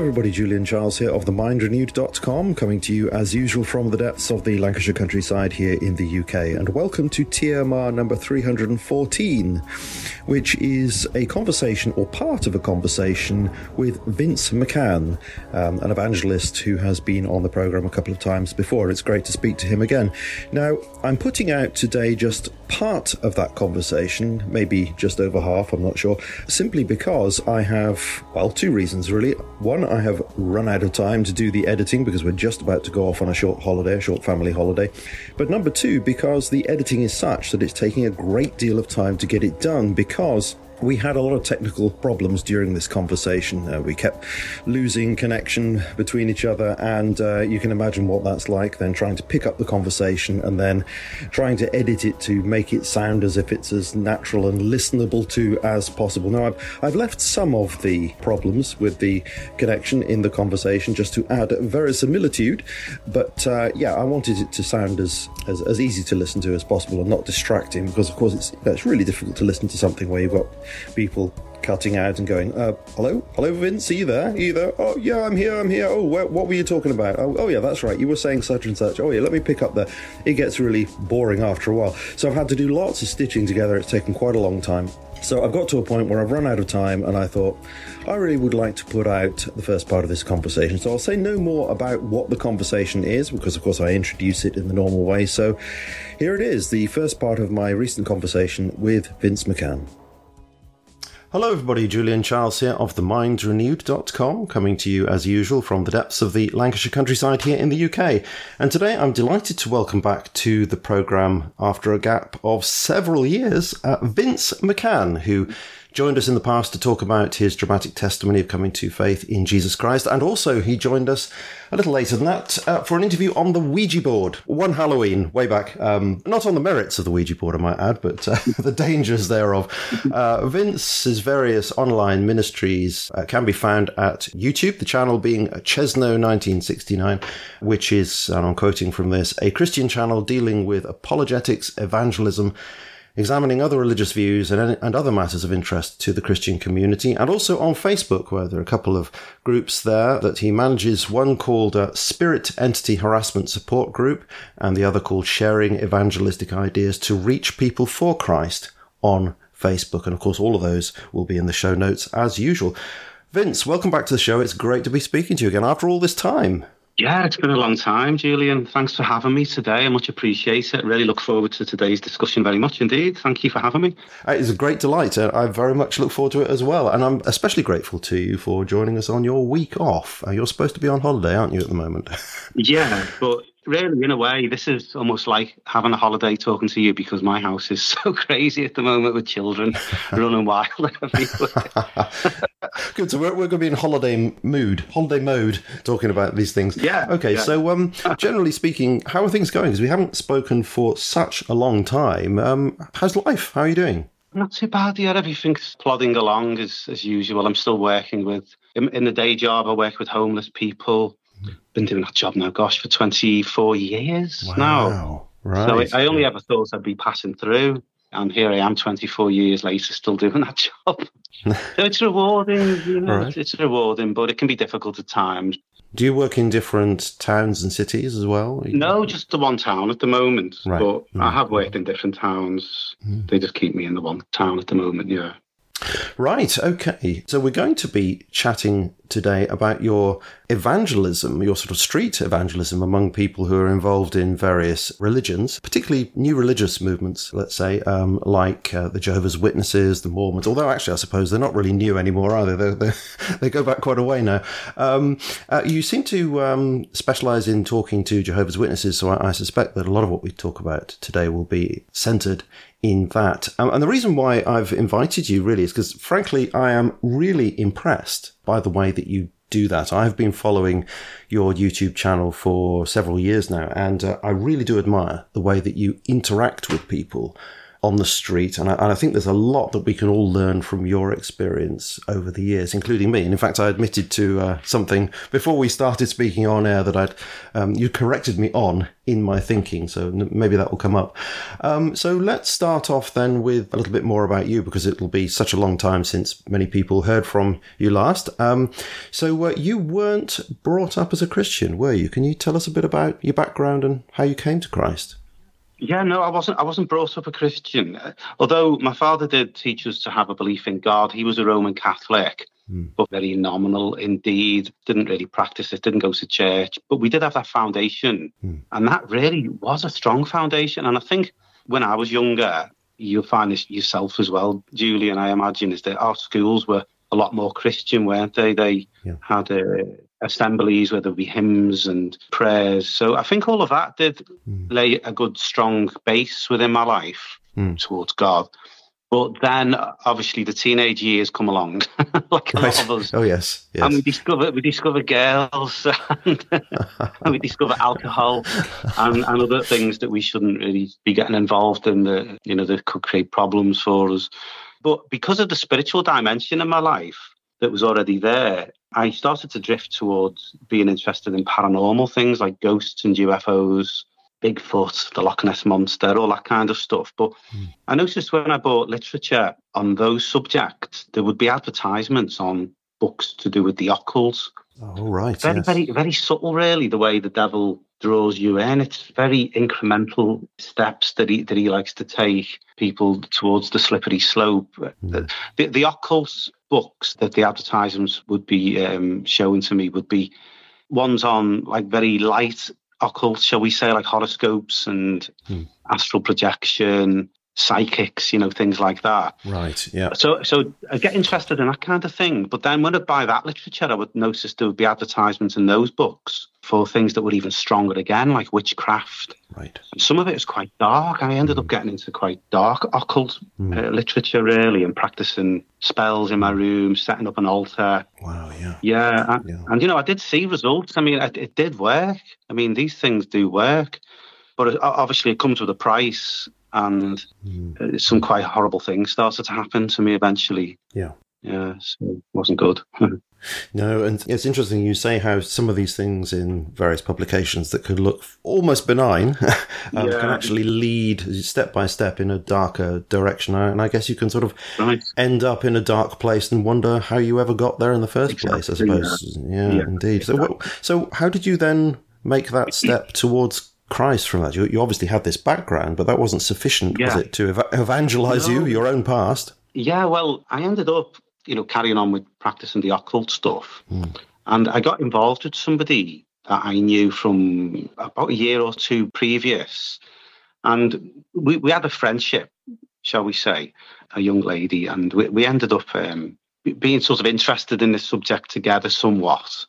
everybody, Julian Charles here of themindrenewed.com, coming to you as usual from the depths of the Lancashire countryside here in the UK. And welcome to TMR number 314, which is a conversation, or part of a conversation, with Vince McCann, an evangelist who has been on the programme a couple of times before. It's great to speak to him again. Now, I'm putting out today just part of that conversation, maybe just over half, I'm not sure, simply because I have, well, two reasons really. One, I have run out of time to do the editing because we're just about to go off on a short holiday, a short family holiday. But number two, because the editing is such that it's taking a great deal of time to get it done, because we had a lot of technical problems during this conversation. We kept losing connection between each other, and you can imagine what that's like, then trying to pick up the conversation and then trying to edit it to make it sound as if it's as natural and listenable to as possible. Now, I've left some of the problems with the connection in the conversation just to add verisimilitude, but I wanted it to sound as easy to listen to as possible and not distracting, because of course it's really difficult to listen to something where you've got people cutting out and going, hello Vince, are you there? Oh yeah, I'm here. Oh, what were you talking about? Oh yeah, that's right, you were saying such and such. Oh yeah, let me pick up there. It gets really boring after a while, so I've had to do lots of stitching together. It's taken quite a long time. So I've got to a point where I've run out of time, and I thought I really would like to put out the first part of this conversation. So I'll say no more about what the conversation is, because of course I introduce it in the normal way. So here it is, the first part of my recent conversation with Vince McCann. Hello everybody, Julian Charles here of themindrenewed.com, coming to you as usual from the depths of the Lancashire countryside here in the UK. And today I'm delighted to welcome back to the programme, after a gap of several years, Vince McCann, who joined us in the past to talk about his dramatic testimony of coming to faith in Jesus Christ. And also he joined us a little later than that for an interview on the Ouija board. One Halloween, way back. Not on the merits of the Ouija board, I might add, but the dangers thereof. Vince's various online ministries can be found at YouTube, the channel being Chesno1969, which is, and I'm quoting from this, a Christian channel dealing with apologetics, evangelism, examining other religious views and other matters of interest to the Christian community, and also on Facebook, where there are a couple of groups there that he manages, one called Spirit Entity Harassment Support Group, and the other called Sharing Evangelistic Ideas to Reach People for Christ on Facebook. And of course, all of those will be in the show notes as usual. Vince, welcome back to the show. It's great to be speaking to you again after all this time. Yeah, it's been a long time, Julian. Thanks for having me today. I much appreciate it. Really look forward to today's discussion very much indeed. Thank you for having me. It's a great delight. I very much look forward to it as well. And I'm especially grateful to you for joining us on your week off. You're supposed to be on holiday, aren't you, at the moment? Yeah, but really, in a way, this is almost like having a holiday talking to you, because my house is so crazy at the moment with children running wild everywhere. Good, so we're going to be in holiday mode, talking about these things. Yeah. Okay, yeah. So generally speaking, how are things going? Because we haven't spoken for such a long time. How's life? How are you doing? Not too bad, yeah. Everything's plodding along as usual. I'm still working in the day job, I work with homeless people. Been doing that job now, for 24 years now. Right. So I only ever thought I'd be passing through, and here I am 24 years later still doing that job. So it's rewarding, Right. It's rewarding, but it can be difficult at times. Do you work in different towns and cities as well? No, just the one town at the moment. Right. But I have worked in different towns. They just keep me in the one town at the moment, yeah. Right, okay. So we're going to be chatting today about your evangelism, your sort of street evangelism among people who are involved in various religions, particularly new religious movements, let's say, like the Jehovah's Witnesses, the Mormons, although actually I suppose they're not really new anymore either. They go back quite a way now. You seem to specialise in talking to Jehovah's Witnesses, so I suspect that a lot of what we talk about today will be centred in that. And the reason why I've invited you really is because, frankly, I am really impressed by the way that you do that. I've been following your YouTube channel for several years now, and I really do admire the way that you interact with people on the street, and I think there's a lot that we can all learn from your experience over the years, including me. And in fact, I admitted to something before we started speaking on air that you corrected me on in my thinking, so maybe that will come up. So let's start off then with a little bit more about you, because it'll be such a long time since many people heard from you last. So you weren't brought up as a Christian, were you? Can you tell us a bit about your background and how you came to Christ? Yeah, no, I wasn't brought up a Christian. Although my father did teach us to have a belief in God. He was a Roman Catholic, but very nominal indeed. Didn't really practice it, didn't go to church. But we did have that foundation. And that really was a strong foundation. And I think when I was younger, you'll find this yourself as well, Julian, I imagine, is that our schools were a lot more Christian, weren't they? They had assemblies where there'd be hymns and prayers. So I think all of that did lay a good, strong base within my life towards God. But then, obviously, the teenage years come along, like a lot of us. Oh, yes. And we discover girls, and we discover alcohol, and other things that we shouldn't really be getting involved in, that could create problems for us. But because of the spiritual dimension in my life that was already there, I started to drift towards being interested in paranormal things like ghosts and UFOs, Bigfoot, the Loch Ness Monster, all that kind of stuff. But I noticed when I bought literature on those subjects, there would be advertisements on books to do with the occult. Oh, right. Very, very subtle, really, the way the devil draws you in. It's very incremental steps that he likes to take people towards the slippery slope. The occult books that the advertisements would be showing to me would be ones on like very light occult, shall we say, like horoscopes and astral projection, psychics, things like that. Right, yeah. So I get interested in that kind of thing. But then when I buy that literature, I would notice there would be advertisements in those books for things that were even stronger again, like witchcraft. Right. And some of it is quite dark. I ended up getting into quite dark occult literature, really, and practicing spells in my room, setting up an altar. Wow, yeah. Yeah. And I did see results. I mean, it did work. I mean, these things do work. But obviously it comes with a price. And some quite horrible things started to happen to me eventually. Yeah, so it wasn't good. No, and it's interesting you say how some of these things in various publications that could look almost benign can actually lead step by step in a darker direction. And I guess you can sort of end up in a dark place and wonder how you ever got there in the first place, I suppose. Yeah, indeed. Exactly. So how did you then make that step towards Christ from that? You obviously had this background, but that wasn't sufficient, was it, to evangelize your own past? Yeah, well, I ended up, carrying on with practicing the occult stuff. And I got involved with somebody that I knew from about a year or two previous. And we had a friendship, shall we say, a young lady. And we ended up being sort of interested in this subject together somewhat.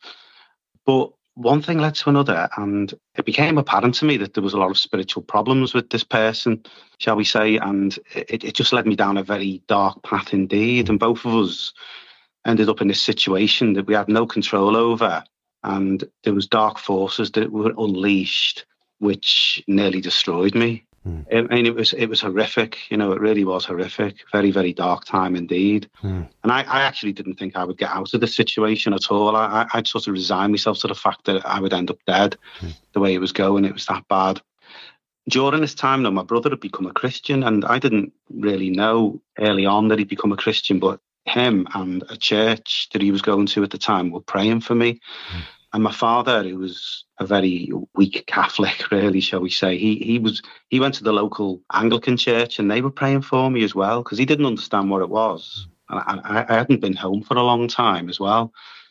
But one thing led to another, and it became apparent to me that there was a lot of spiritual problems with this person, shall we say, and it just led me down a very dark path indeed. And both of us ended up in this situation that we had no control over, and there was dark forces that were unleashed, which nearly destroyed me. I mean, it was horrific. It really was horrific. Very, very dark time indeed. And I actually didn't think I would get out of the situation at all. I'd sort of resigned myself to the fact that I would end up dead the way it was going. It was that bad. During this time, though, my brother had become a Christian, and I didn't really know early on that he'd become a Christian, but him and a church that he was going to at the time were praying for me. And my father, who was a very weak Catholic, really, shall we say, he went to the local Anglican church, and they were praying for me as well, because he didn't understand what it was. And I hadn't been home for a long time as well.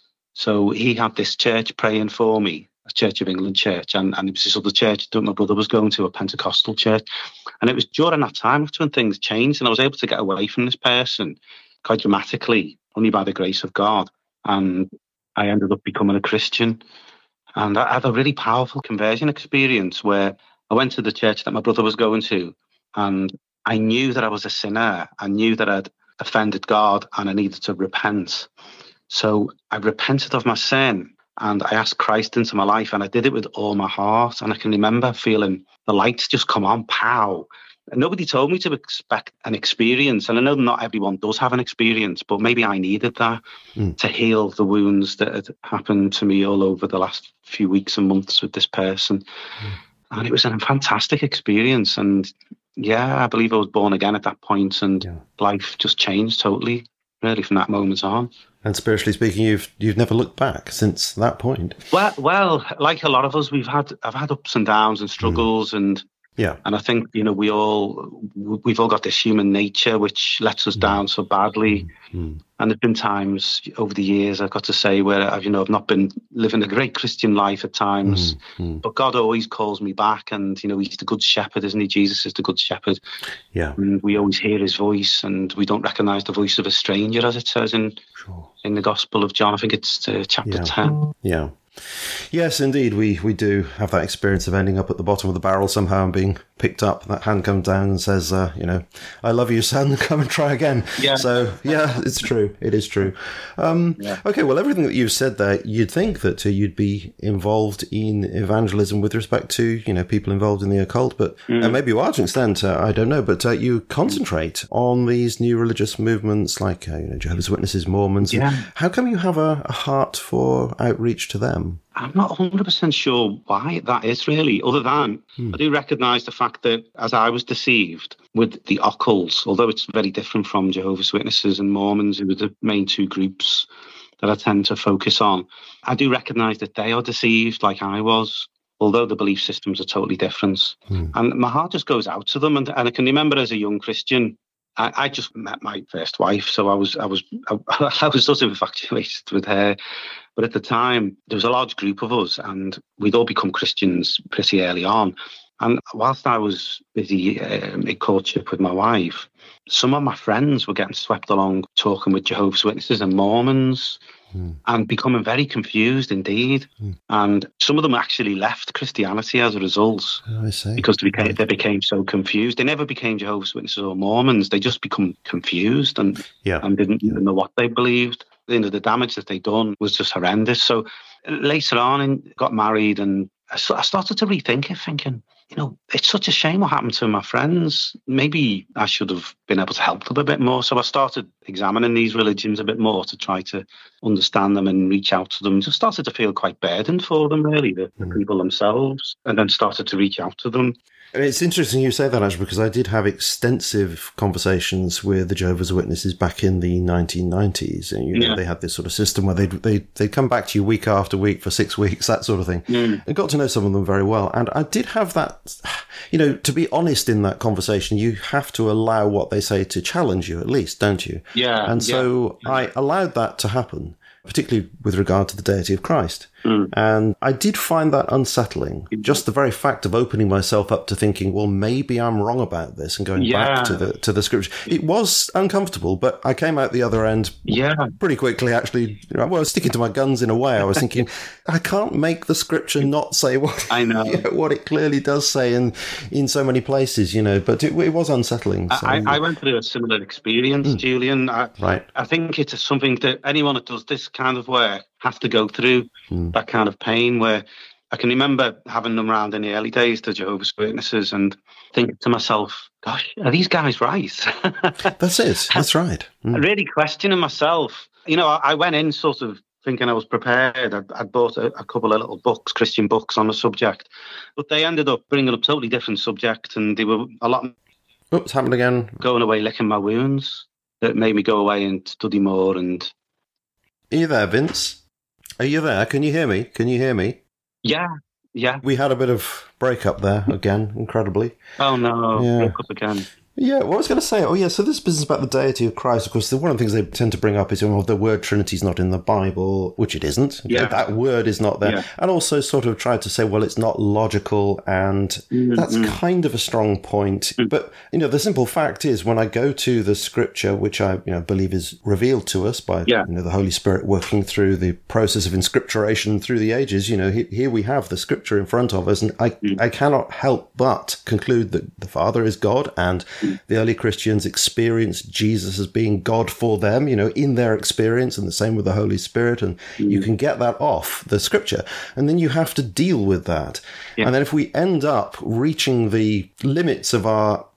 So he had this church praying for me, a Church of England church, and it was this other church that my brother was going to, a Pentecostal church. And it was during that time, after when things changed, and I was able to get away from this person quite dramatically, only by the grace of God. And I ended up becoming a Christian. And I had a really powerful conversion experience where I went to the church that my brother was going to, and I knew that I was a sinner. I knew that I'd offended God and I needed to repent. So I repented of my sin and I asked Christ into my life, and I did it with all my heart. And I can remember feeling the lights just come on, pow. nobody told me to expect an experience. And I know not everyone does have an experience, but maybe I needed that to heal the wounds that had happened to me all over the last few weeks and months with this person. And it was a fantastic experience. And yeah, I believe I was born again at that point, and life just changed totally, really, from that moment on. And spiritually speaking, you've never looked back since that point. Well, like a lot of us, I've had ups and downs and struggles, and I think we've all got this human nature which lets us down so badly. And there's been times over the years, I've got to say, where I've not been living a great Christian life at times, but God always calls me back, and He's the good shepherd, isn't He? Jesus is the good shepherd. Yeah, and we always hear His voice, and we don't recognise the voice of a stranger, as it says in the Gospel of John. I think it's chapter 10. Yeah. Yes, indeed, we do have that experience of ending up at the bottom of the barrel somehow and being picked up. That hand comes down and says, I love you, son, come and try again. Yeah. So, yeah, it's true. It is true. Okay, well, everything that you've said there, you'd think that you'd be involved in evangelism with respect to, people involved in the occult, but maybe you are to an extent, I don't know, but you concentrate on these new religious movements like, Jehovah's Witnesses, Mormons. Yeah. How come you have a heart for outreach to them? I'm not 100% sure why that is, really, other than I do recognise the fact that as I was deceived with the occults, although it's very different from Jehovah's Witnesses and Mormons, who are the main two groups that I tend to focus on, I do recognise that they are deceived like I was, although the belief systems are totally different. And my heart just goes out to them. And I can remember as a young Christian, I just met my first wife, so I was sort of infatuated with her. But at the time, there was a large group of us, and we'd all become Christians pretty early on. And whilst I was busy in courtship with my wife, some of my friends were getting swept along talking with Jehovah's Witnesses and Mormons and becoming very confused indeed. And some of them actually left Christianity as a result. I see. Because they became so confused. They never became Jehovah's Witnesses or Mormons. They just become confused and didn't even know what they believed. The damage that they'd done was just horrendous. So later on, I got married, and I started to rethink it, thinking, it's such a shame what happened to my friends. Maybe I should have been able to help them a bit more. So I started examining these religions a bit more to try to understand them and reach out to them. Just started to feel quite burdened for them, really, the people themselves, and then started to reach out to them. It's interesting you say that, actually, because I did have extensive conversations with the Jehovah's Witnesses back in the 1990s. And, they had this sort of system where they'd come back to you week after week for 6 weeks, that sort of thing. I got to know some of them very well. And I did have that, to be honest in that conversation, you have to allow what they say to challenge you, at least, don't you? Yeah. And so I allowed that to happen, particularly with regard to the deity of Christ. And I did find that unsettling. Just the very fact of opening myself up to thinking, well, maybe I'm wrong about this, and going back to the scripture. It was uncomfortable, but I came out the other end pretty quickly, actually. Well, sticking to my guns in a way. I was thinking, I can't make the scripture not say what I know what it clearly does say in so many places, but it was unsettling. So. I went through a similar experience, Julian. I think it's something that anyone that does this kind of work have to go through, that kind of pain, where I can remember having them around in the early days, the Jehovah's Witnesses, and thinking to myself, gosh, are these guys right? That's it. That's right. Really questioning myself. I went in sort of thinking I was prepared. I'd bought a couple of little books, Christian books on the subject, but they ended up bringing up totally different subjects, and they were a lot... Oops, happened again. Going away, licking my wounds. That made me go away and study more. And are you there, Vince? Are you there? Can you hear me? Yeah. We had a bit of breakup there again, incredibly. Oh no, broke up again. Yeah, what I was going to say, so this business about the deity of Christ, of course, one of the things they tend to bring up is, the word Trinity is not in the Bible, which it isn't. Yeah. That word is not there. Yeah. And also sort of tried to say, well, it's not logical, and that's kind of a strong point. But, the simple fact is, when I go to the scripture, which I believe is revealed to us by the Holy Spirit working through the process of inscripturation through the ages, here we have the scripture in front of us, and I cannot help but conclude that the Father is God, and the early Christians experienced Jesus as being God for them, in their experience, and the same with the Holy Spirit. And you can get that off the scripture. And then you have to deal with that. Yeah. And then if we end up reaching the limits of our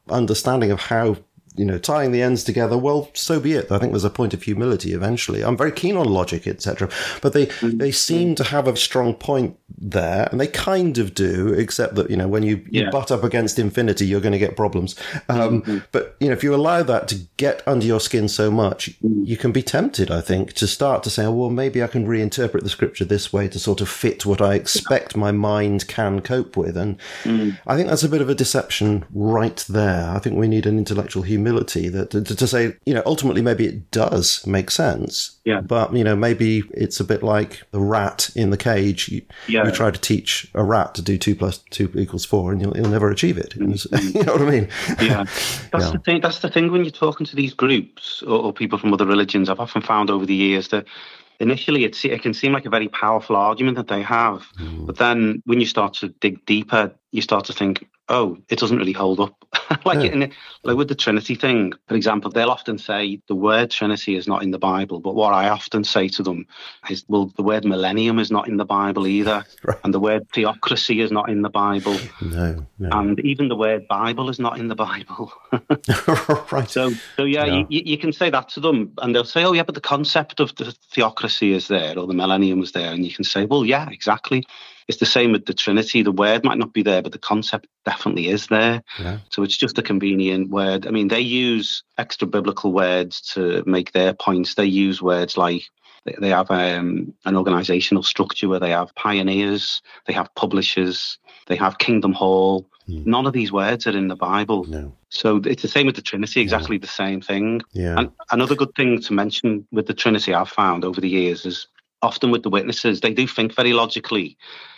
understanding of how, tying the ends together, well, so be it. I think there's a point of humility eventually. I'm very keen on logic, etc. But they seem to have a strong point there, and they kind of do, except that, when you butt up against infinity, you're going to get problems. But, if you allow that to get under your skin so much, you can be tempted, I think, to start to say, oh, well, maybe I can reinterpret the scripture this way to sort of fit what I expect my mind can cope with. And I think that's a bit of a deception right there. I think we need an intellectual humility that to say, ultimately maybe it does make sense. Yeah. But, maybe it's a bit like the rat in the cage. You try to teach a rat to do 2 + 2 = 4 and you'll never achieve it. You know what I mean? Yeah. That's the thing. That's the thing when you're talking to these groups or people from other religions. I've often found over the years that initially it can seem like a very powerful argument that they have. But then when you start to dig deeper, you start to think, oh, it doesn't really hold up. Like with the Trinity thing, for example, they'll often say the word Trinity is not in the Bible. But what I often say to them is, well, the word millennium is not in the Bible either. Right. And the word theocracy is not in the Bible. No. And even the word Bible is not in the Bible. Right. So you can say that to them and they'll say, oh, yeah, but the concept of the theocracy is there or the millennium is there. And you can say, well, yeah, exactly. It's the same with the Trinity. The word might not be there, but the concept definitely is there. Yeah. So it's just a convenient word. I mean, they use extra biblical words to make their points. They use words like they have an organizational structure where they have pioneers, they have publishers, they have Kingdom Hall. None of these words are in the Bible. No. So it's the same with the Trinity, exactly the same thing. Yeah. And another good thing to mention with the Trinity I've found over the years is often with the witnesses, they do think very logically.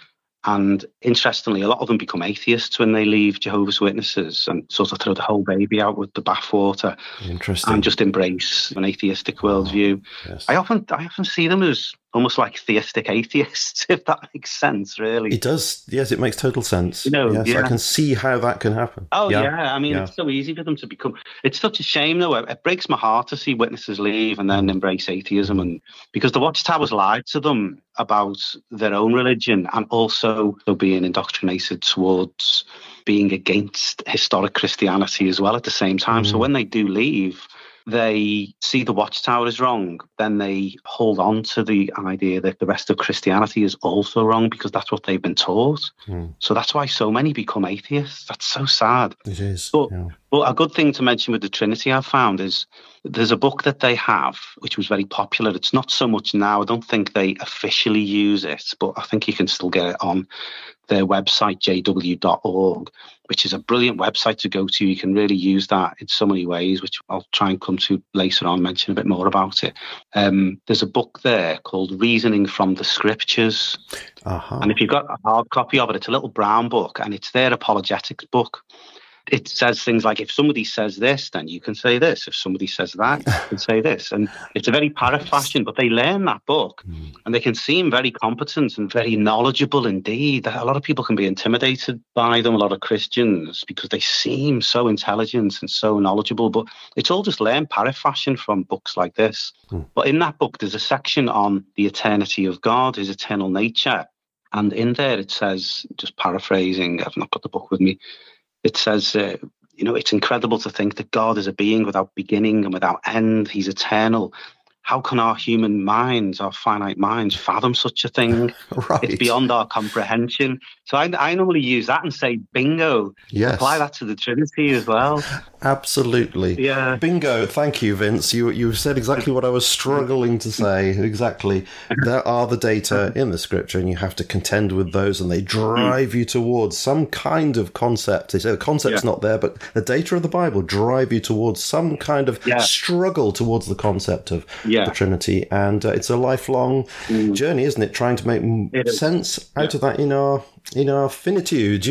And interestingly, a lot of them become atheists when they leave Jehovah's Witnesses and sort of throw the whole baby out with the bathwater. Interesting. And just embrace an atheistic worldview. Yes. I often see them as almost like theistic atheists, if that makes sense, really. It does. Yes, it makes total sense. Yes, I can see how that can happen. Oh, yeah. I mean, it's so easy for them to become... It's such a shame, though. It breaks my heart to see witnesses leave and then embrace atheism. And because the Watchtowers lied to them about their own religion and also being indoctrinated towards being against historic Christianity as well at the same time. So when they do leave, they see the Watchtower is wrong, then they hold on to the idea that the rest of Christianity is also wrong because that's what they've been taught. So that's why so many become atheists. That's so sad. It is. But a good thing to mention with the Trinity I've found is there's a book that they have, which was very popular. It's not so much now. I don't think they officially use it, but I think you can still get it on their website, jw.org, which is a brilliant website to go to. You can really use that in so many ways, which I'll try and come to later on, mention a bit more about it. There's a book there called Reasoning from the Scriptures. And if you've got a hard copy of it, it's a little brown book and it's their apologetics book. It says things like, if somebody says this, then you can say this. If somebody says that, you can say this. And it's a very parrot fashion, but they learn that book and they can seem very competent and very knowledgeable indeed. A lot of people can be intimidated by them, a lot of Christians, because they seem so intelligent and so knowledgeable. But it's all just learned parrot fashion from books like this. But in that book, there's a section on the eternity of God, his eternal nature. And in there it says, just paraphrasing, I've not got the book with me, it says, it's incredible to think that God is a being without beginning and without end. He's eternal. How can our human minds, our finite minds, fathom such a thing? Right. It's beyond our comprehension. So I normally use that and say, bingo. Yes. Apply that to the Trinity as well. Absolutely. Yeah. Bingo. Thank you, Vince. You said exactly what I was struggling to say. Exactly. There are the data in the scripture and you have to contend with those and they drive you towards some kind of concept. They say the concept's not there, but the data of the Bible drive you towards some kind of struggle towards the concept of the Trinity. And it's a lifelong journey, isn't it? Trying to make sense out of that in our finitude,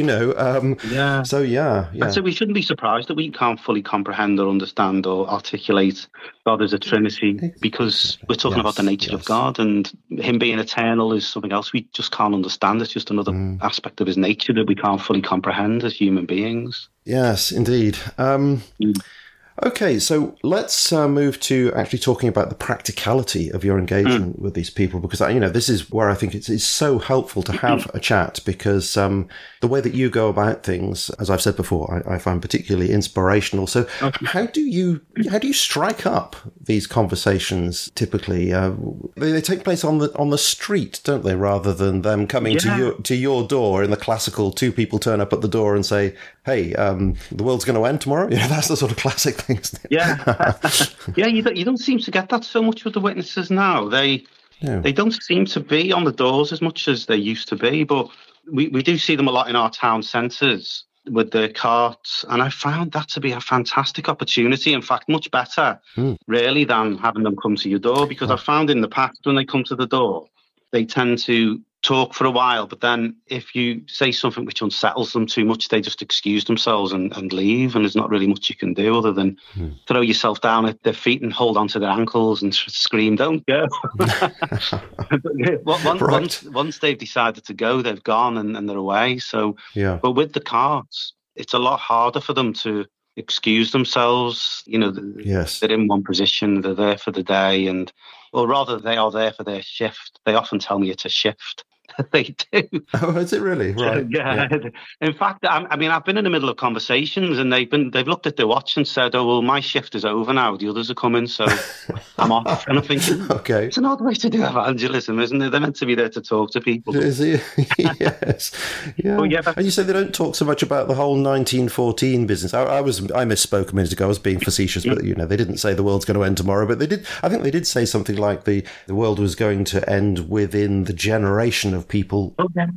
So, And so we shouldn't be surprised that we can't fully comprehend or understand or articulate God as a Trinity because we're talking about the nature of God and him being eternal is something else we just can't understand. It's just another aspect of his nature that we can't fully comprehend as human beings. Yes, indeed. Okay, so let's move to actually talking about the practicality of your engagement with these people, because, this is where I think it's so helpful to have a chat, because the way that you go about things, as I've said before, I find particularly inspirational. So how do you strike up these conversations typically? They take place on the street, don't they, rather than them coming to your door in the classical two people turn up at the door and say, hey, the world's going to end tomorrow? That's the sort of classic thing, isn't it? Yeah. You don't seem to get that so much with the witnesses now. They don't seem to be on the doors as much as they used to be, but we do see them a lot in our town centres with the carts, and I found that to be a fantastic opportunity. In fact, much better, really, than having them come to your door, because I found in the past when they come to the door, they tend to talk for a while, but then if you say something which unsettles them too much, they just excuse themselves and leave, and there's not really much you can do other than throw yourself down at their feet and hold onto their ankles and scream, don't go. Once they've decided to go, they've gone and they're away. So, but with the carts, it's a lot harder for them to excuse themselves. They're in one position, they're there for the day, or rather they are there for their shift. They often tell me it's a shift. They do. Oh, is it really? Right. Yeah. In fact, I've been in the middle of conversations, and they've looked at their watch and said, "Oh, well, my shift is over now. The others are coming, so I'm off." And I'm thinking, okay, it's an odd way to do evangelism, isn't it? They're meant to be there to talk to people. Is it? Yes. Yeah. Well, and you say they don't talk so much about the whole 1914 business. I misspoke a minute ago. I was being facetious, but they didn't say the world's going to end tomorrow. But they did. I think they did say something like the world was going to end within the generation of people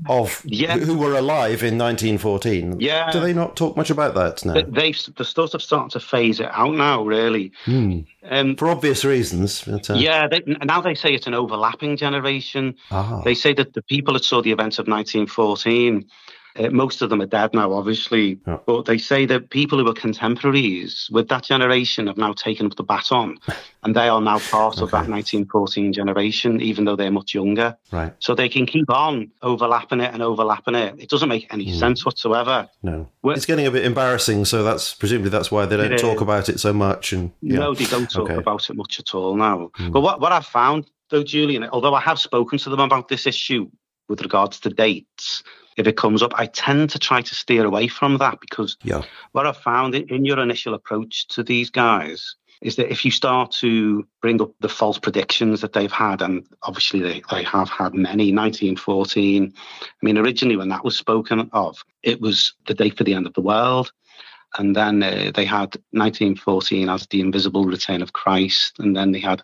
who were alive in 1914. Yeah. Do they not talk much about that now? They're sort of starting to phase it out now, really. For obvious reasons. But, now they say it's an overlapping generation. They say that the people that saw the events of 1914, most of them are dead now, obviously, but they say that people who were contemporaries with that generation have now taken up the baton, and they are now part of that 1914 generation, even though they're much younger. Right. So they can keep on overlapping it. It doesn't make any sense whatsoever. No. It's getting a bit embarrassing, so presumably that's why they don't talk about it so much. No, they don't talk about it much at all now. But what I've found, though, Julian, although I have spoken to them about this issue with regards to dates, if it comes up, I tend to try to steer away from that, because what I've found in your initial approach to these guys is that if you start to bring up the false predictions that they've had, and obviously they have had many, 1914, originally when that was spoken of, it was the date for the end of the world. And then they had 1914 as the invisible return of Christ. And then they had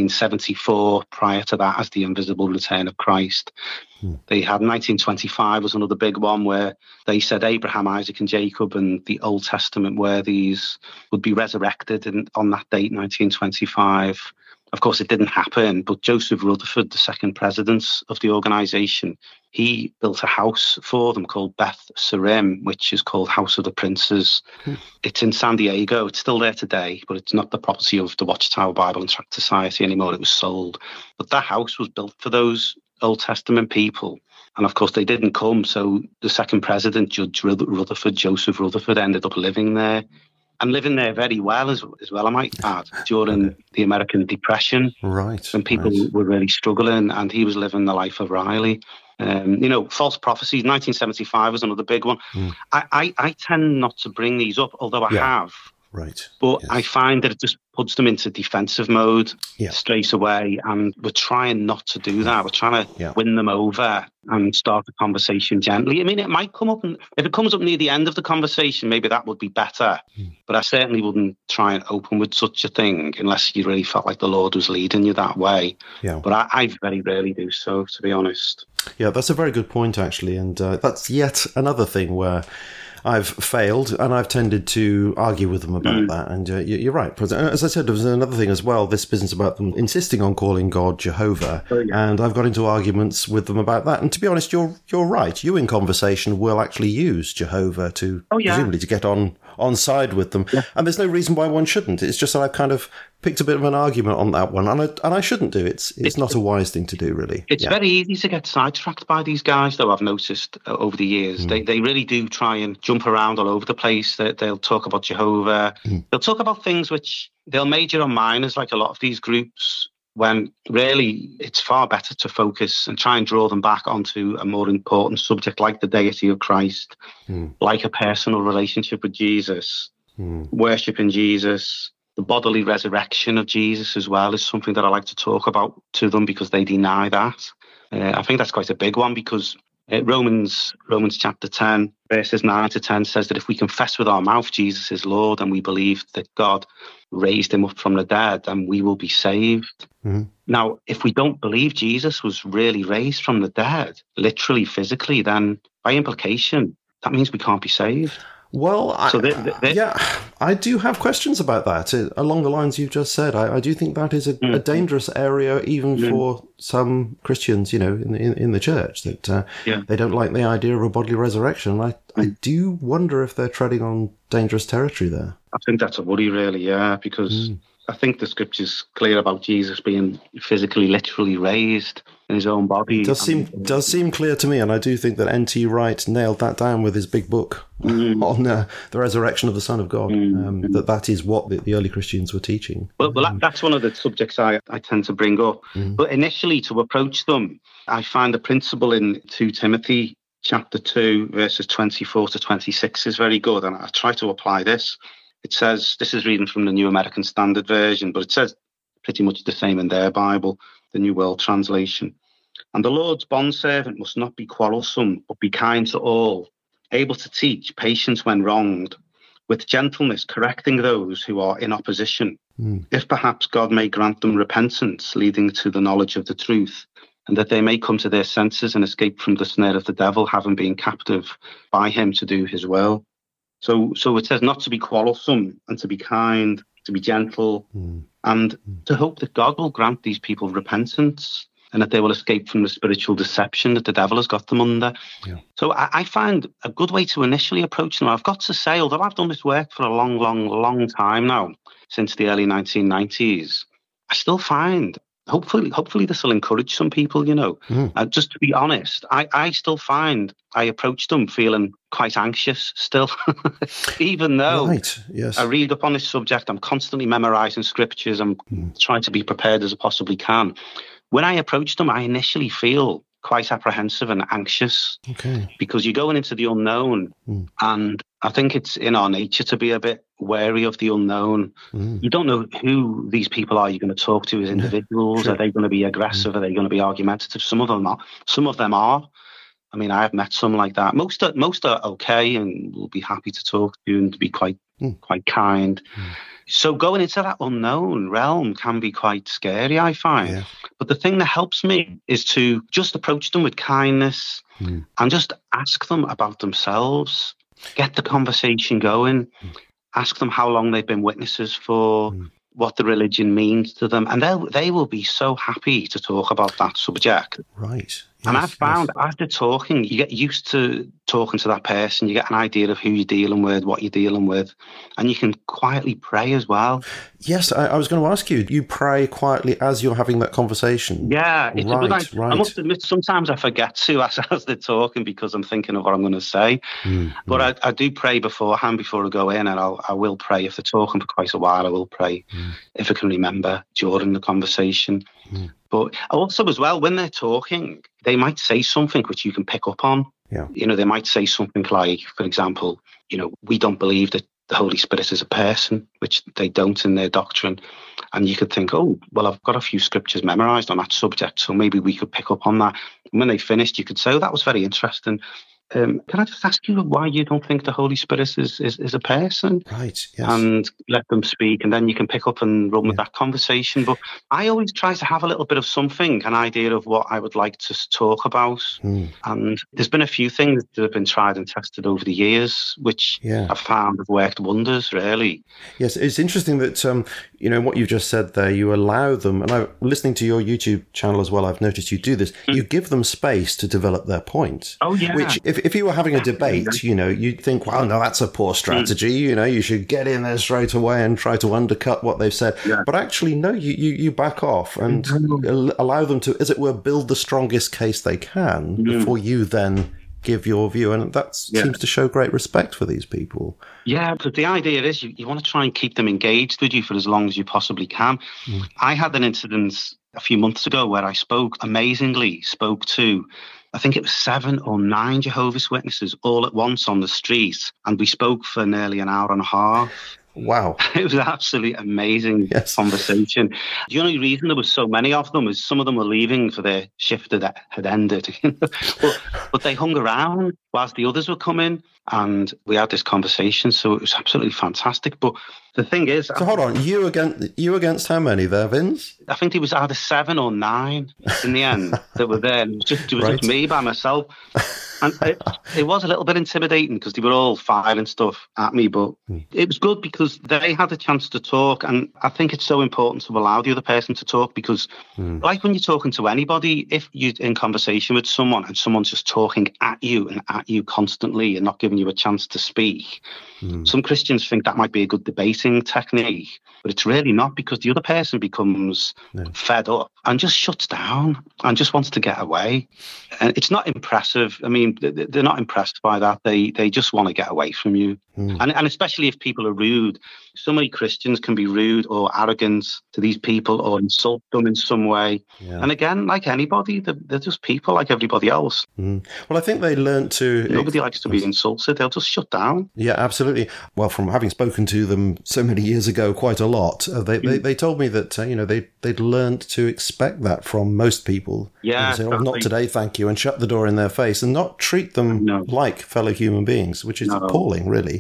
1874 prior to that as the invisible return of Christ. They had 1925 was another big one, where they said Abraham, Isaac and Jacob and the Old Testament worthies would be resurrected on that date, 1925. Of course, it didn't happen, but Joseph Rutherford, the second president of the organisation, he built a house for them called Beth Sarim, which is called House of the Princes. It's in San Diego. It's still there today, but it's not the property of the Watchtower Bible and Tract Society anymore. It was sold. But that house was built for those Old Testament people. And of course, they didn't come. So the second president, Judge Rutherford, Joseph Rutherford, ended up living there. And living there very well as well, I might add, during the American Depression. Right. When people were really struggling, and he was living the life of Riley. False prophecies, 1975 was another big one. I tend not to bring these up, although I have. Right. But I find that it just puts them into defensive mode straight away. And we're trying not to do that. We're trying to win them over and start the conversation gently. It might come up, and if it comes up near the end of the conversation, maybe that would be better. But I certainly wouldn't try and open with such a thing unless you really felt like the Lord was leading you that way. Yeah. But I very rarely do so, to be honest. Yeah, that's a very good point, actually. And that's yet another thing where I've failed, and I've tended to argue with them about that. And you're right. As I said, there was another thing as well, this business about them insisting on calling God Jehovah. And I've got into arguments with them about that. And to be honest, you're right. You in conversation will actually use Jehovah to presumably to get on on side with them. Yeah. And there's no reason why one shouldn't. It's just that I've kind of picked a bit of an argument on that one, and I shouldn't do. It's not a wise thing to do, really. It's very easy to get sidetracked by these guys, though, I've noticed over the years. They really do try and jump around all over the place. They'll talk about Jehovah. They'll talk about things which they'll major on minors, like a lot of these groups, when really it's far better to focus and try and draw them back onto a more important subject like the deity of Christ, like a personal relationship with Jesus, worshipping Jesus. The bodily resurrection of Jesus as well is something that I like to talk about to them because they deny that. I think that's quite a big one because Romans chapter 10, verses 9 to 10 says that if we confess with our mouth Jesus is Lord and we believe that God raised him up from the dead, then we will be saved. Now, if we don't believe Jesus was really raised from the dead, literally, physically, then by implication, that means we can't be saved. Well, I do have questions about that along the lines you've just said. I do think that is a dangerous area, even for some Christians, in the church, that they don't like the idea of a bodily resurrection. I do wonder if they're treading on dangerous territory there. I think that's a worry, really, because I think the scripture's clear about Jesus being physically, literally raised in his own body. It does seem clear to me, and I do think that N.T. Wright nailed that down with his big book on the resurrection of the Son of God, that is what the early Christians were teaching. Well, that's one of the subjects I tend to bring up. But initially, to approach them, I find the principle in 2 Timothy chapter 2, verses 24 to 26 is very good, and I try to apply this. It says, this is reading from the New American Standard Version, but it says pretty much the same in their Bible, the New World Translation. And the Lord's bondservant must not be quarrelsome, but be kind to all, able to teach, patience when wronged, with gentleness correcting those who are in opposition, if perhaps God may grant them repentance, leading to the knowledge of the truth, and that they may come to their senses and escape from the snare of the devil, having been captive by him to do his will. So it says not to be quarrelsome and to be kind, to be gentle, and to hope that God will grant these people repentance and that they will escape from the spiritual deception that the devil has got them under. Yeah. So I find a good way to initially approach them. I've got to say, although I've done this work for a long, long, long time now, since the early 1990s, I still find, hopefully this will encourage some people, just to be honest, I still find I approach them feeling quite anxious still, even though I read up on this subject, I'm constantly memorizing scriptures, I'm trying to be prepared as I possibly can. When I approach them, I initially feel quite apprehensive and anxious because you're going into the unknown, and I think it's in our nature to be a bit wary of the unknown. You don't know who these people are you're going to talk to as individuals. Sure. Are they going to be aggressive? Are they going to be argumentative? Some of them are. I mean, I have met some like that. Most are okay and will be happy to talk to you and to be quite kind. So going into that unknown realm can be quite scary, I find. Yeah. But the thing that helps me is to just approach them with kindness and just ask them about themselves, get the conversation going, ask them how long they've been witnesses for, what the religion means to them, and they will be so happy to talk about that subject. Right. Yes, and I've found after talking, you get used to talking to that person, you get an idea of who you're dealing with, what you're dealing with, and you can quietly pray as well. Yes, I was going to ask you, you pray quietly as you're having that conversation? Yeah, it's a good idea. I must admit, sometimes I forget to as they're talking because I'm thinking of what I'm going to say. But I do pray beforehand before I go in, and I will pray. If they're talking for quite a while, I will pray if I can remember during the conversation. But also as well, when they're talking, they might say something which you can pick up on. Yeah. They might say something like, for example, we don't believe that the Holy Spirit is a person, which they don't in their doctrine. And you could think, oh, well, I've got a few scriptures memorized on that subject, so maybe we could pick up on that. And when they finished, you could say, oh, that was very interesting. Can I just ask you why you don't think the Holy Spirit is a person? Right, yes. And let them speak, and then you can pick up and run with that conversation. But I always try to have a little bit of something, an idea of what I would like to talk about. And there's been a few things that have been tried and tested over the years, which I've found have worked wonders, really. Yes, it's interesting that, what you just said there, you allow them, and I'm listening to your YouTube channel as well, I've noticed you do this, you give them space to develop their point. Oh, yeah. Which, if if you were having a debate, you'd think, well, no, that's a poor strategy. You should get in there straight away and try to undercut what they've said. Yeah. But actually, no, you back off and allow them to, as it were, build the strongest case they can before you then give your view, and that seems to show great respect for these people. Yeah, but the idea is you want to try and keep them engaged with you for as long as you possibly can. I had an incident a few months ago where I spoke to, I think it was 7 or 9 Jehovah's Witnesses all at once on the street, and we spoke for nearly an hour and a half. Wow. It was an absolutely amazing conversation. The only reason there was so many of them is some of them were leaving for their shift that had ended. But they hung around whilst the others were coming, and we had this conversation, so it was absolutely fantastic. But the thing is... So hold on, you against how many there, Vince? I think it was either 7 or 9 in the end that were there. It was just me by myself. And it was a little bit intimidating because they were all firing stuff at me, but it was good because they had a chance to talk. And I think it's so important to allow the other person to talk because like when you're talking to anybody, if you're in conversation with someone and someone's just talking at you and at you constantly and not giving you a chance to speak, some Christians think that might be a good debating technique, but it's really not, because the other person becomes fed up and just shuts down and just wants to get away. And it's not impressive. I mean, they're not impressed by that. They just want to get away from you. And especially if people are rude. So many Christians can be rude or arrogant to these people or insult them in some way. Yeah. And again, like anybody, they're just people like everybody else. Well, I think they learned to... Nobody likes to be insulted. They'll just shut down. Yeah, absolutely. Well, from having spoken to them so many years ago, quite a lot, they told me that, they'd learned to expect that from most people. Yeah. Say, oh, not today, thank you, and shut the door in their face and not treat them like fellow human beings, which is appalling, really.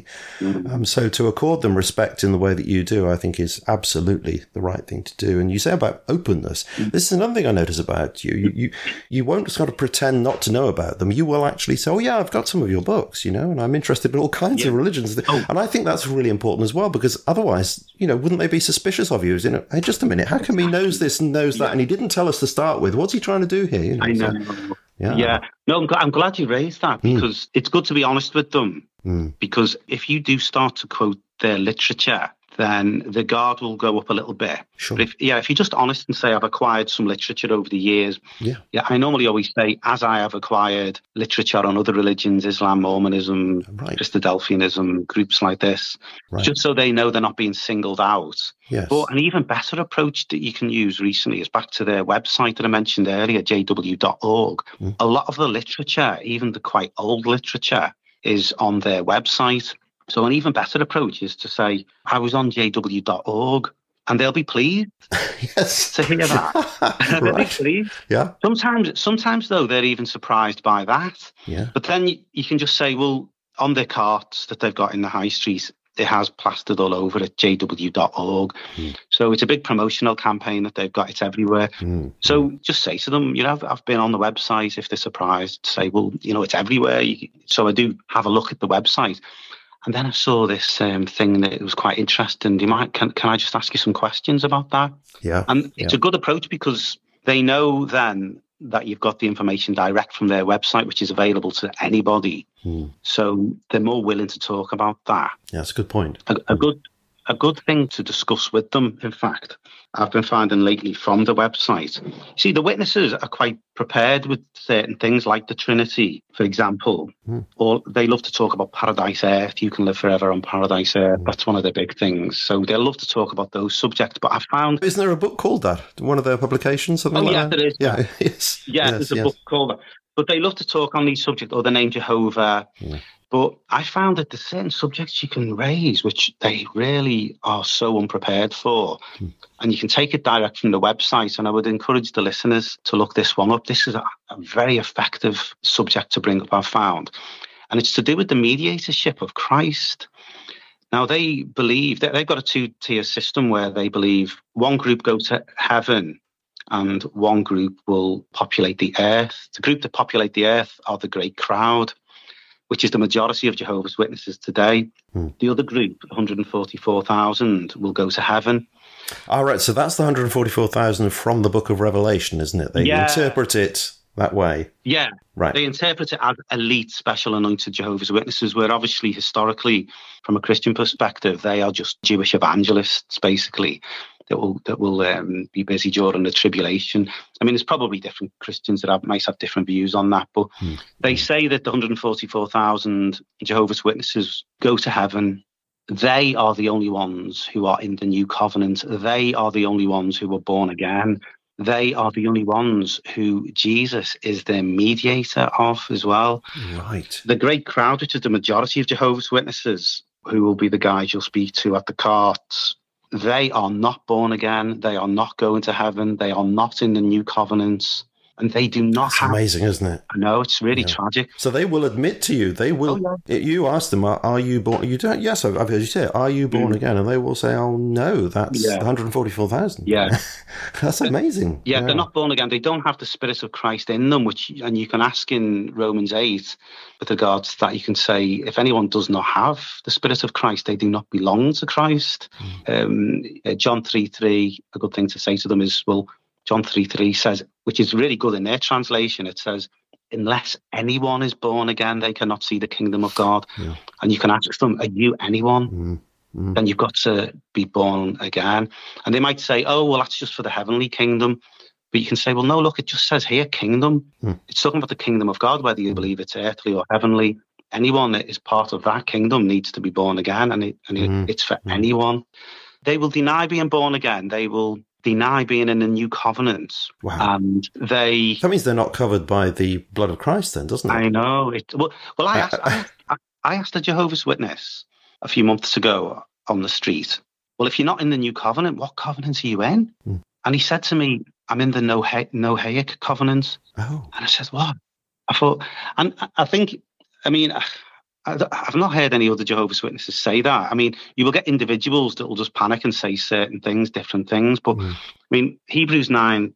So to accord them respect in the way that you do, I think is absolutely the right thing to do. And you say about openness. This is another thing I notice about you. You won't sort of pretend not to know about them. You will actually say, oh yeah, I've got some of your books, and I'm interested in all kinds of religions. And I think that's really important as well, because otherwise, wouldn't they be suspicious of you? Hey, just a minute, how come he knows this and knows that and he didn't tell us to start with? What's he trying to do here? I know. So, yeah. No, I'm glad you raised that, because it's good to be honest with them. Because if you do start to quote their literature, then the guard will go up a little bit. Sure. But if you're just honest and say, I've acquired some literature over the years. Yeah, I normally always say, as I have acquired literature on other religions, Islam, Mormonism, Christadelphianism, groups like this, just so they know they're not being singled out. Yes. But an even better approach that you can use recently is back to their website that I mentioned earlier, jw.org. A lot of the literature, even the quite old literature, is on their website. So an even better approach is to say, I was on jw.org, and they'll be pleased to hear that. They'll be pleased. Yeah. Sometimes, though, they're even surprised by that. Yeah. But then you can just say, well, on their carts that they've got in the high street, it has plastered all over at jw.org. So it's a big promotional campaign that they've got. It's everywhere. So just say to them, I've been on the website. If they're surprised, say, well, it's everywhere. So I do have a look at the website. And then I saw this thing that was quite interesting. Can I just ask you some questions about that? Yeah. And it's a good approach because they know then that you've got the information direct from their website, which is available to anybody. So they're more willing to talk about that. Yeah, that's a good point. A good thing to discuss with them, in fact, I've been finding lately from the website. See, the witnesses are quite prepared with certain things like the Trinity, for example, or they love to talk about Paradise Earth. You can live forever on Paradise Earth. That's one of their big things. So they love to talk about those subjects. But I've found... Isn't there a book called that? One of their publications? Something like that? There is. Yeah, yes. Yeah, there's a book called that. But they love to talk on these subjects, or the name Jehovah. But I found that there's certain subjects you can raise which they really are so unprepared for. And you can take it direct from the website. And I would encourage the listeners to look this one up. This is a very effective subject to bring up, I've found. And it's to do with the mediatorship of Christ. Now, they believe that they've got a 2-tier system where they believe one group goes to heaven and one group will populate the earth. The group that populate the earth are the great crowd, which is the majority of Jehovah's Witnesses today. The other group, 144,000, will go to heaven. All right, so that's the 144,000 from the Book of Revelation, isn't it? They interpret it that way. Yeah. Right. They interpret it as elite, special anointed Jehovah's Witnesses, where obviously, historically, from a Christian perspective, they are just Jewish evangelists, basically, that will be busy during the tribulation. I mean, there's probably different Christians that might have different views on that, but they say that the 144,000 Jehovah's Witnesses go to heaven. They are the only ones who are in the new covenant. They are the only ones who were born again. They are the only ones who Jesus is their mediator of as well. Right. The great crowd, which is the majority of Jehovah's Witnesses, who will be the guys you'll speak to at the carts, they are not born again. They are not going to heaven. They are not in the new covenants. And they do not That's amazing, isn't it? I know, it's really tragic. So they will admit to you, they will, you ask them, are you born, you don't, yes, I've heard you say it, are you born again? And they will say, oh no, that's 144,000. Yeah. That's amazing. Yeah, they're not born again. They don't have the Spirit of Christ in them, and you can ask in Romans 8 with regards to that, you can say, if anyone does not have the Spirit of Christ, they do not belong to Christ. John 3:3, a good thing to say to them is, well, John 3:3 says, which is really good in their translation, it says, unless anyone is born again, they cannot see the kingdom of God. Yeah. And you can ask them, are you anyone? Then you've got to be born again. And they might say, oh, well, that's just for the heavenly kingdom. But you can say, well, no, look, it just says here, kingdom. It's talking about the kingdom of God, whether you believe it's earthly or heavenly. Anyone that is part of that kingdom needs to be born again, and it's for anyone. They will deny being born again. They will deny being in the new covenant. Wow. And that means they're not covered by the blood of Christ then, doesn't it? I know. I asked a Jehovah's Witness a few months ago on the street, well, if you're not in the new covenant, what covenant are you in? And he said to me, I'm in the Noahic covenant. Oh. And I said, what? I thought, and I think, I mean, I've not heard any other Jehovah's Witnesses say that. I mean, you will get individuals that will just panic and say certain things, different things. But I mean, Hebrews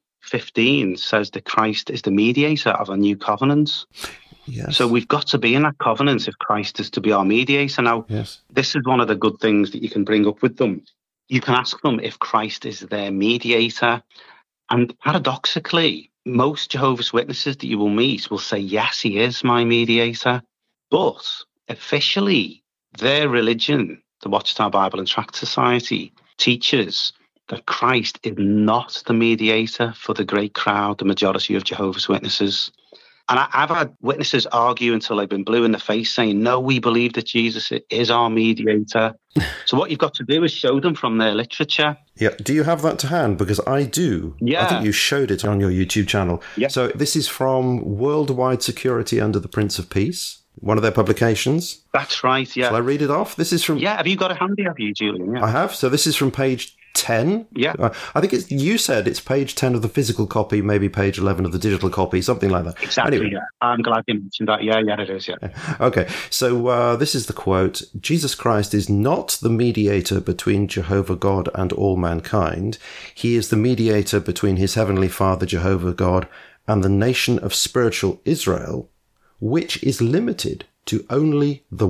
9:15 says that Christ is the mediator of a new covenant. Yes. So we've got to be in that covenant if Christ is to be our mediator. Now, This is one of the good things that you can bring up with them. You can ask them if Christ is their mediator. And paradoxically, most Jehovah's Witnesses that you will meet will say, yes, he is my mediator. But officially, their religion, the Watchtower Bible and Tract Society, teaches that Christ is not the mediator for the great crowd, the majority of Jehovah's Witnesses. And I've had witnesses argue until they've been blue in the face saying, no, we believe that Jesus is our mediator. So what you've got to do is show them from their literature. Yeah. Do you have that to hand? Because I do. Yeah. I think you showed it on your YouTube channel. Yeah. So this is from Worldwide Security Under the Prince of Peace, one of their publications. That's right, yeah. Shall I read it off? This is from... Yeah, have you got it handy, have you, Julian? Yeah. I have. So this is from page 10. Yeah. I think you said it's page 10 of the physical copy, maybe page 11 of the digital copy, something like that. Exactly, anyway. Yeah. I'm glad you mentioned that. Yeah, it is, yeah. Okay, so this is the quote. Jesus Christ is not the mediator between Jehovah God and all mankind. He is the mediator between his heavenly Father, Jehovah God, and the nation of spiritual Israel, which is limited to only the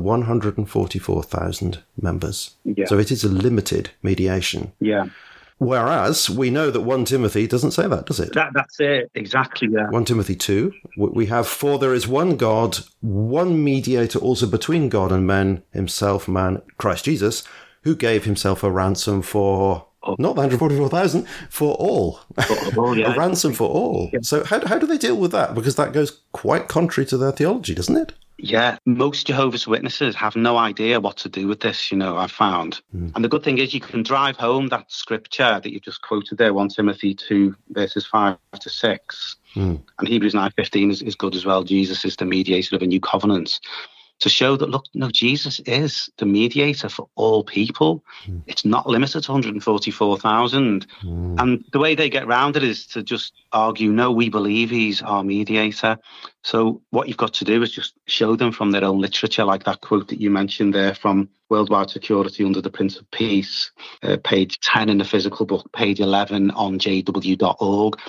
144,000 members. Yeah. So it is a limited mediation. Yeah. Whereas we know that 1 Timothy doesn't say that, does it? That's it, exactly, yeah. 1 Timothy 2, we have, for there is one God, one mediator also between God and men, himself, man, Christ Jesus, who gave himself a ransom for... Not the 144,000, for all. Yeah. A ransom for all. Yeah. So how do they deal with that? Because that goes quite contrary to their theology, doesn't it? Yeah, most Jehovah's Witnesses have no idea what to do with this, I've found. And the good thing is you can drive home that scripture that you just quoted there, 1 Timothy 2, verses 5 to 6. And Hebrews 9:15 is good as well. Jesus is the mediator of a new covenant. To show that, look, no, Jesus is the mediator for all people. It's not limited to 144,000. And the way they get around it is to just argue, no, we believe he's our mediator. So what you've got to do is just show them from their own literature, like that quote that you mentioned there from Worldwide Security Under the Prince of Peace, page 10 in the physical book, page 11 on jw.org.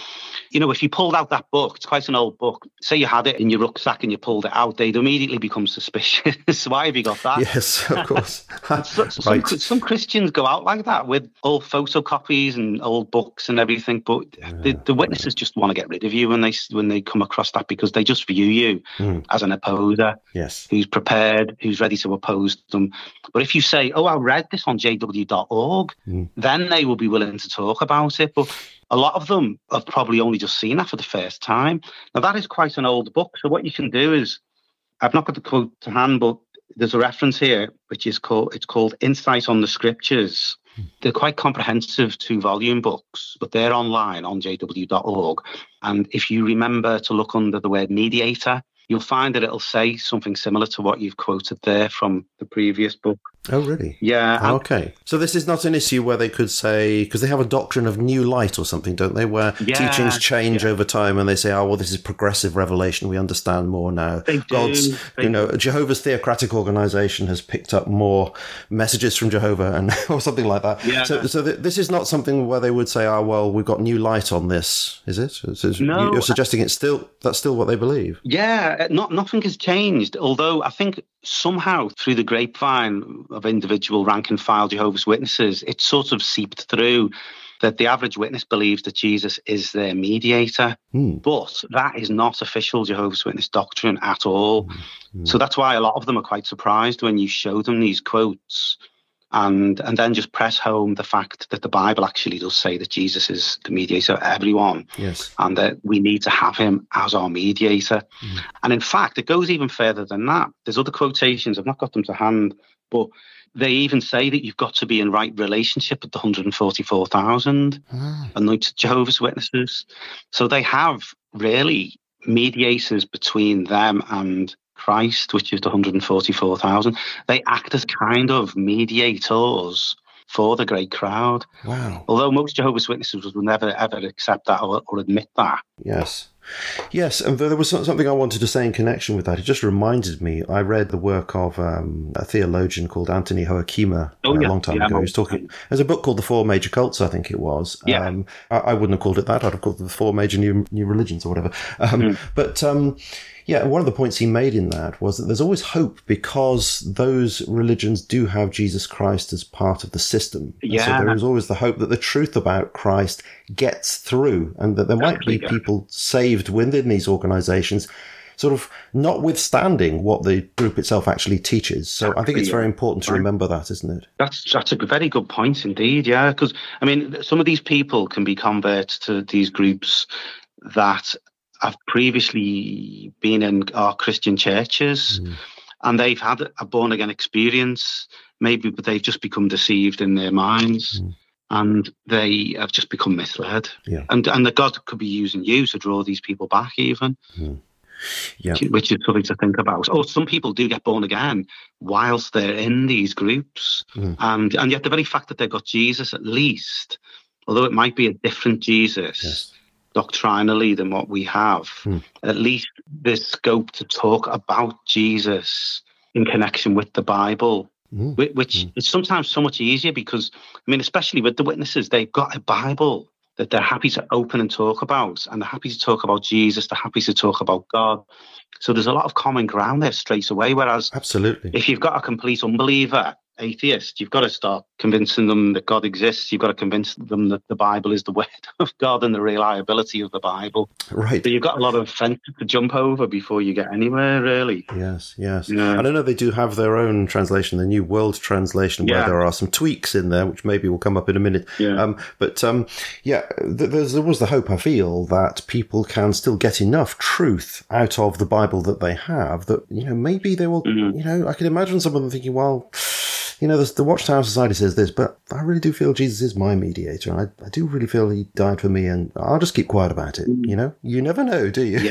if you pulled out that book, it's quite an old book. Say you had it in your rucksack and you pulled it out, they'd immediately become suspicious. Why have you got that? Yes, of course. Some Christians go out like that with old photocopies and old books and everything, but the witnesses just want to get rid of you when they come across that, because they just view you as an opposer, who's prepared, who's ready to oppose them. But if you say, I read this on jw.org, then they will be willing to talk about it. But a lot of them have probably only just seen that for the first time. Now, that is quite an old book. So what you can do is, I've not got the quote to hand, but there's a reference here, which is called Insight on the Scriptures. They're quite comprehensive 2-volume books, but they're online on jw.org. And if you remember to look under the word mediator, you'll find that it'll say something similar to what you've quoted there from the previous book. Oh, really? Yeah. Okay. So this is not an issue where they could say, because they have a doctrine of new light or something, don't they, where teachings change over time and they say, this is progressive revelation, we understand more now. They do. Jehovah's Theocratic Organization has picked up more messages from Jehovah and or something like that. Yeah. So this is not something where they would say, we've got new light on this, is it? No. You're suggesting that's still what they believe? Yeah, nothing has changed, although I think somehow through the grapevine of individual rank and file Jehovah's Witnesses, it sort of seeped through that the average witness believes that Jesus is their mediator. But that is not official Jehovah's Witness doctrine at all. So that's why a lot of them are quite surprised when you show them these quotes and then just press home the fact that the Bible actually does say that Jesus is the mediator of everyone. Yes. And that we need to have him as our mediator. And in fact, it goes even further than that. There's other quotations, I've not got them to hand, but they even say that you've got to be in right relationship with the 144,000 anointed Jehovah's Witnesses. So they have really mediators between them and Christ, which is the 144,000. They act as kind of mediators for the great crowd. Wow. Although most Jehovah's Witnesses will never, ever accept that or admit that. Yes, and there was something I wanted to say in connection with that. It just reminded me, I read the work of a theologian called Anthony Hoekema a long time ago. He was talking, there's a book called The Four Major Cults, I think it was. I wouldn't have called it that. I'd have called it The Four Major New Religions or whatever. But one of the points he made in that was that there's always hope because those religions do have Jesus Christ as part of the system. So there is always the hope that the truth about Christ gets through and that there might be people saved within these organizations, sort of notwithstanding what the group itself actually teaches. So I think it's very important to remember that, isn't it? That's a very good point indeed, because, I mean, some of these people can be converts to these groups that have previously been in our Christian churches and they've had a born-again experience, maybe, but they've just become deceived in their minds. And they have just become misled. And that God could be using you to draw these people back even, which is something to think about. Or some people do get born again whilst they're in these groups. And yet the very fact that they've got Jesus, at least, although it might be a different Jesus doctrinally than what we have, at least there's scope to talk about Jesus in connection with the Bible. Which is sometimes so much easier because, I mean, especially with the witnesses, they've got a Bible that they're happy to open and talk about, and they're happy to talk about Jesus, they're happy to talk about God. So there's a lot of common ground there straight away, whereas if you've got a complete unbeliever, atheist, you've got to start convincing them that God exists. You've got to convince them that the Bible is the word of God and the reliability of the Bible. Right. So you've got a lot of fences to jump over before you get anywhere, really. Yes. And I know they do have their own translation, the New World Translation, where there are some tweaks in there, which maybe will come up in a minute. There's always the hope, I feel, that people can still get enough truth out of the Bible that they have that, maybe they will, I can imagine some of them thinking, well, the Watchtower Society says this, but I really do feel Jesus is my mediator, and I do really feel he died for me, and I'll just keep quiet about it. You never know, do you?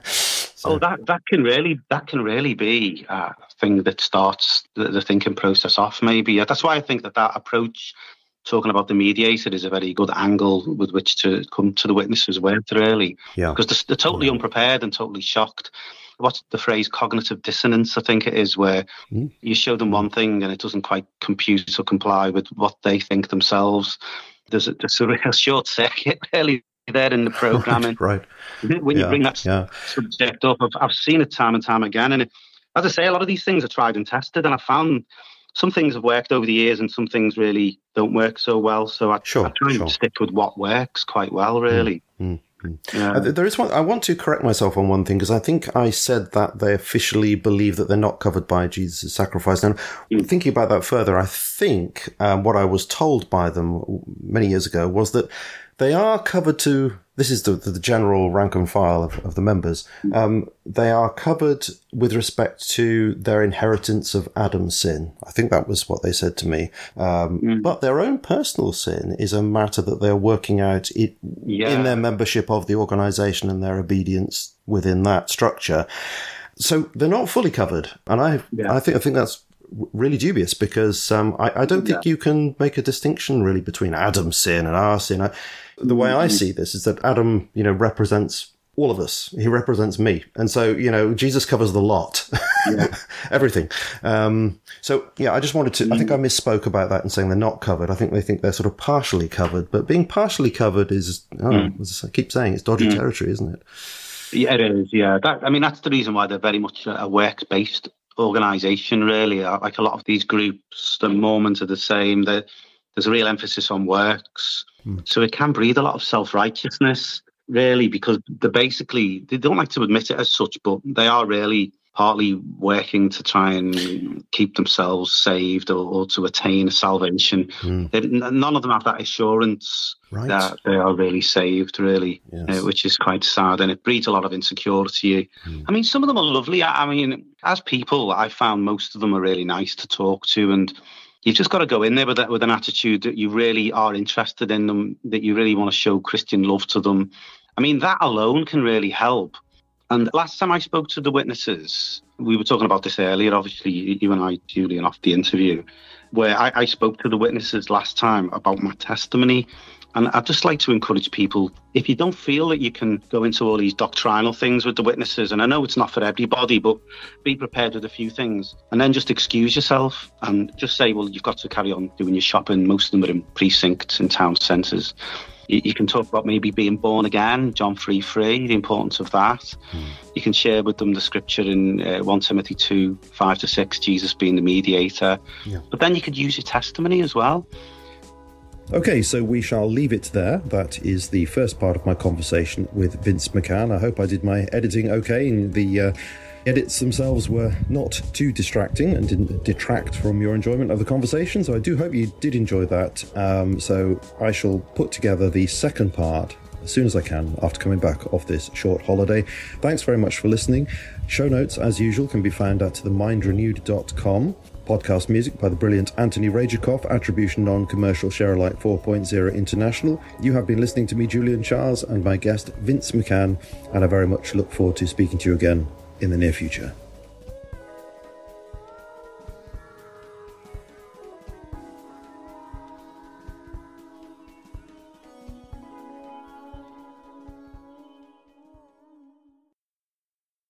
So that can really be a thing that starts the thinking process off. Maybe that's why I think that approach, talking about the mediator, is a very good angle with which to come to the witnesses with, really, because they're totally unprepared and totally shocked. What's the phrase, cognitive dissonance, I think it is, where you show them one thing and it doesn't quite compute or comply with what they think themselves. There's a real short circuit, really, there in the programming. Right. When you bring that subject up, I've seen it time and time again. And as I say, a lot of these things are tried and tested, and I found some things have worked over the years and some things really don't work so well. So I try and stick with what works quite well, really. There is one. I want to correct myself on one thing, because I think I said that they officially believe that they're not covered by Jesus' sacrifice. Now, thinking about that further, I think what I was told by them many years ago was that they are covered to, this is the general rank and file of the members, they are covered with respect to their inheritance of Adam's sin. I think that was what they said to me. But their own personal sin is a matter that they're working out in their membership of the organisation and their obedience within that structure. So they're not fully covered. And I think that's really dubious, because I don't think you can make a distinction really between Adam's sin and our sin. The way I see this is that Adam, represents all of us. He represents me. And so, Jesus covers the lot, everything. I just wanted to, I think I misspoke about that in saying they're not covered. I think they think they're sort of partially covered, but being partially covered is, as I keep saying, it's dodgy territory, isn't it? Yeah, it is. Yeah. That's the reason why they're very much a works-based organisation, really. Like a lot of these groups, the Mormons are the same. There's a real emphasis on works. So it can breed a lot of self-righteousness, really, because they don't like to admit it as such, but they are really partly working to try and keep themselves saved or to attain a salvation. None of them have that assurance that they are really saved, really, which is quite sad, and it breeds a lot of insecurity. I mean, some of them are lovely. I mean, as people, I found most of them are really nice to talk to, and you've just got to go in there with an attitude that you really are interested in them, that you really want to show Christian love to them. I mean, that alone can really help. And last time I spoke to the witnesses, we were talking about this earlier, obviously, you and I, Julian, off the interview, where I spoke to the witnesses last time about my testimony. And I'd just like to encourage people, if you don't feel that you can go into all these doctrinal things with the witnesses, and I know it's not for everybody, but be prepared with a few things, and then just excuse yourself and just say, well, you've got to carry on doing your shopping. Most of them are in precincts, in town centres. You can talk about maybe being born again, John 3:3, the importance of that. You can share with them the scripture in 1 Timothy 2:5-6, Jesus being the mediator. But then you could use your testimony as well. Okay, so we shall leave it there. That is the first part of my conversation with Vince McCann. I hope I did my editing okay, and the edits themselves were not too distracting and didn't detract from your enjoyment of the conversation. So I do hope you did enjoy that. So I shall put together the second part as soon as I can after coming back off this short holiday. Thanks very much for listening. Show notes, as usual, can be found at themindrenewed.com. Podcast music by the brilliant Anthony Rajikoff, attribution non-commercial, share alike 4.0 international. You have been listening to me, Julian Charles, and my guest, Vince McCann, and I very much look forward to speaking to you again in the near future.